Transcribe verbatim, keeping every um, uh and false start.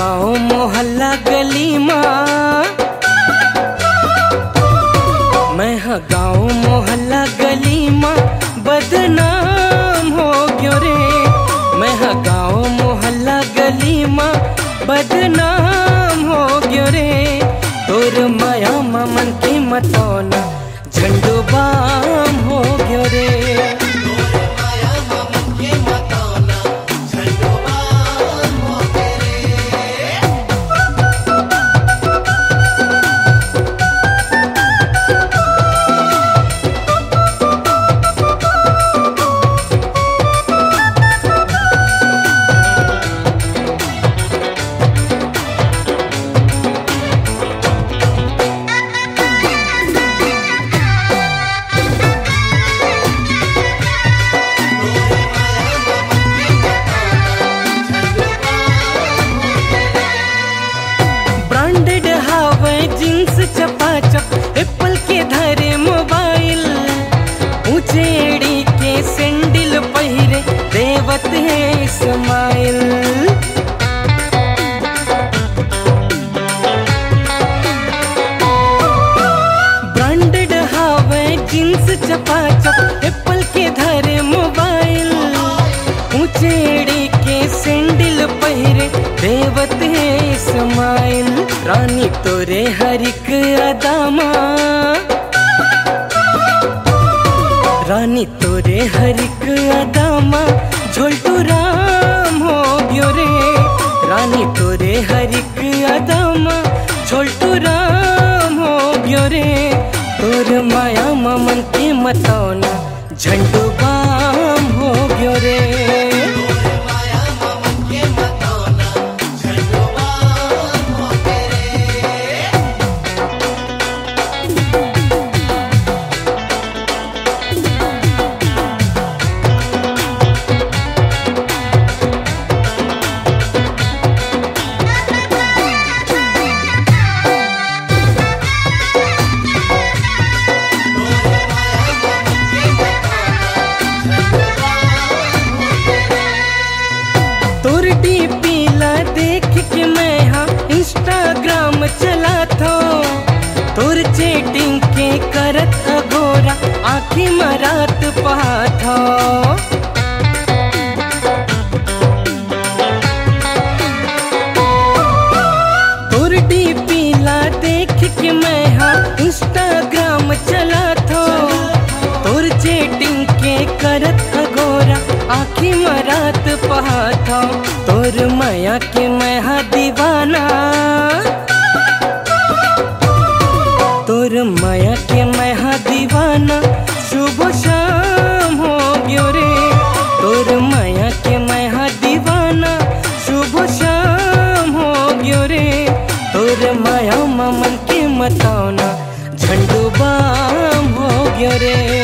गाँव मोहल्ला गली माँ, मैं हाँ गाँव मोहल्ला गली माँ बदनाम हो गयो रे। मैं हाँ गाँव मोहल्ला गली माँ बदनाम हो गयो रे। तोर माया मन की मतौना झंडू बाम हो गयो रे। जींस चपाचप एप्पल के धरे मोबाइल, ऊंचे एड़ी के सैंडल पहिरे देवत है स्माइल। ब्रांडेड हावे जींस चपाचप एप्पल के धरे मोबाइल, ऊंचे एड़ी के सैंडल पहिरे देवत है स्माइल। रानी तोरे हरिक अदामा, रानी तोरे हरिक अदामा झोलटू राम हो गयो रे। रानी तोरे हरिक अदामा झोलटू राम हो गयो रे। तोर माया मन की मतौना झंडू बाम हो गयो रे। तोर डीपी ला देख के मैं हाँ इंस्टाग्राम चला थो, तोर चैटिंग के करत अघोरा आँखी मरात पाथो। तोर डीपी ला देख के मैं हाँ इंस्टाग्राम चला थो, तोर चैटिंग के करत अघोरा आँखी मरात पहाथा। तोर माया के मैं हाँ दीवाना, तोर माया के मैं हाँ दीवाना सुबह शाम हो गयो रे। तोर माया के मैं हाँ दीवाना सुबह शाम हो गयो रे। तोर माया मन के मतौना झंडू बाम हो गयो रे।